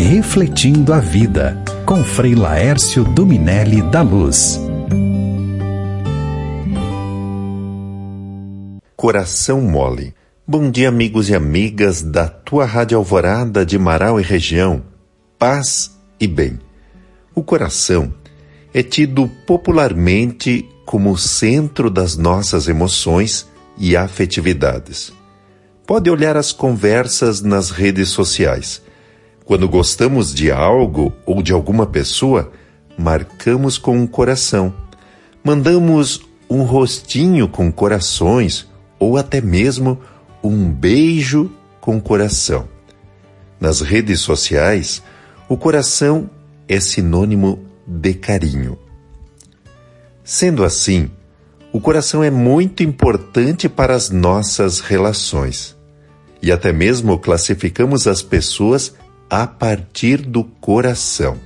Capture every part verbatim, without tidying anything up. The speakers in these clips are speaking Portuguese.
Refletindo a Vida, com Frei Laércio Dominelli da Luz. Coração mole. Bom dia, amigos e amigas da tua Rádio Alvorada de Marau e região. Paz e bem. O coração é tido popularmente como o centro das nossas emoções e afetividades. Pode olhar as conversas nas redes sociais. Quando gostamos de algo ou de alguma pessoa, marcamos com um coração. Mandamos um rostinho com corações ou até mesmo um beijo com coração. Nas redes sociais, o coração é sinônimo de carinho. Sendo assim, o coração é muito importante para as nossas relações. E até mesmo classificamos as pessoas a partir do coração.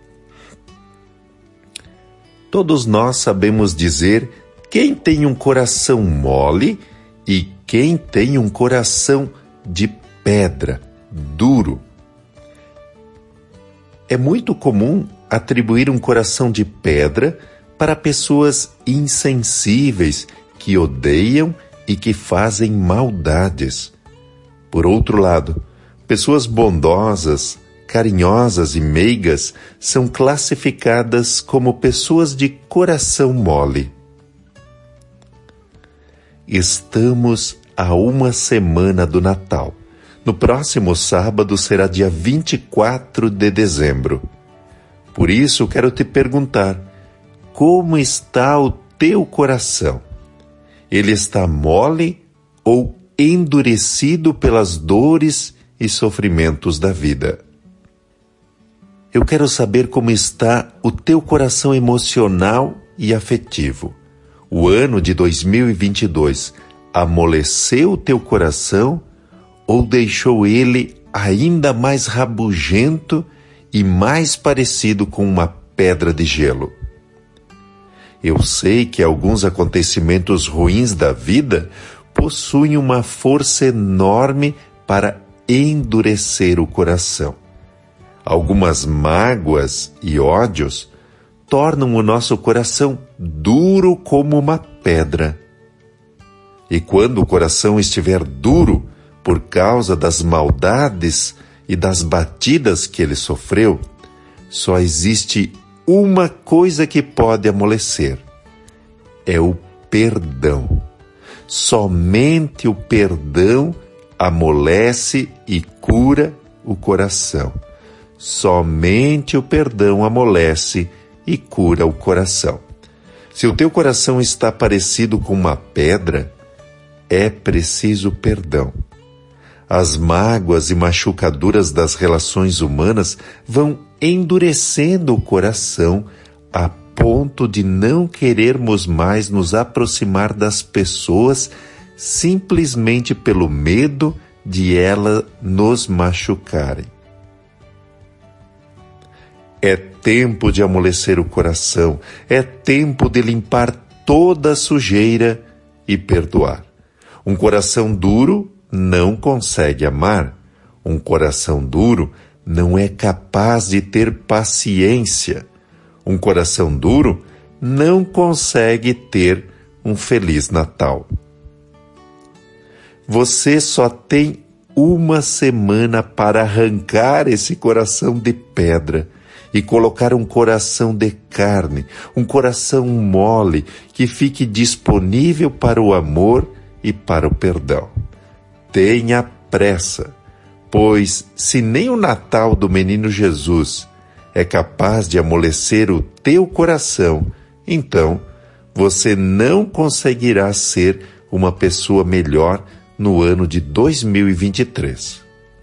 Todos nós sabemos dizer quem tem um coração mole e quem tem um coração de pedra, duro. É muito comum atribuir um coração de pedra para pessoas insensíveis que odeiam e que fazem maldades. Por outro lado, pessoas bondosas, carinhosas e meigas são classificadas como pessoas de coração mole. Estamos a uma semana do Natal. No próximo sábado será dia vinte e quatro de dezembro. Por isso, quero te perguntar, como está o teu coração? Ele está mole ou endurecido pelas dores e sofrimentos da vida? Eu quero saber como está o teu coração emocional e afetivo. O ano de dois mil e vinte e dois amoleceu o teu coração ou deixou ele ainda mais rabugento e mais parecido com uma pedra de gelo? Eu sei que alguns acontecimentos ruins da vida possuem uma força enorme para endurecer o coração. Algumas mágoas e ódios tornam o nosso coração duro como uma pedra. E quando o coração estiver duro por causa das maldades e das batidas que ele sofreu, só existe uma coisa que pode amolecer: é o perdão. Somente o perdão amolece e cura o coração. Somente o perdão amolece e cura o coração. Se o teu coração está parecido com uma pedra, é preciso perdão. As mágoas e machucaduras das relações humanas vão endurecendo o coração a ponto de não querermos mais nos aproximar das pessoas simplesmente pelo medo de elas nos machucarem. É tempo de amolecer o coração, é tempo de limpar toda a sujeira e perdoar. Um coração duro não consegue amar. Um coração duro não é capaz de ter paciência. Um coração duro não consegue ter um Feliz Natal. Você só tem uma semana para arrancar esse coração de pedra e colocar um coração de carne, um coração mole que fique disponível para o amor e para o perdão. Tenha pressa, pois se nem o Natal do Menino Jesus é capaz de amolecer o teu coração, então você não conseguirá ser uma pessoa melhor no ano de dois mil e vinte e três.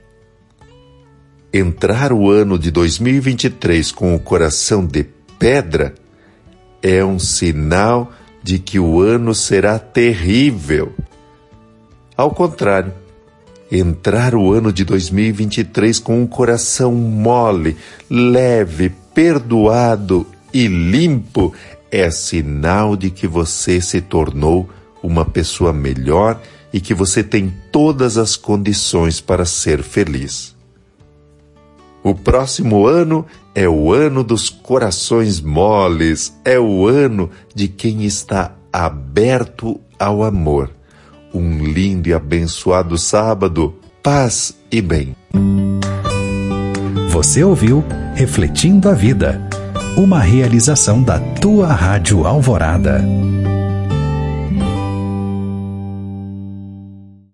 Entrar o ano de dois mil e vinte e três com o coração de pedra é um sinal de que o ano será terrível. Ao contrário, entrar o ano de dois mil e vinte e três com um coração mole, leve, perdoado e limpo é sinal de que você se tornou uma pessoa melhor e que você tem todas as condições para ser feliz. O próximo ano é o ano dos corações moles, é o ano de quem está aberto ao amor. Um lindo e abençoado sábado, paz e bem. Você ouviu Refletindo a Vida, uma realização da tua Rádio Alvorada.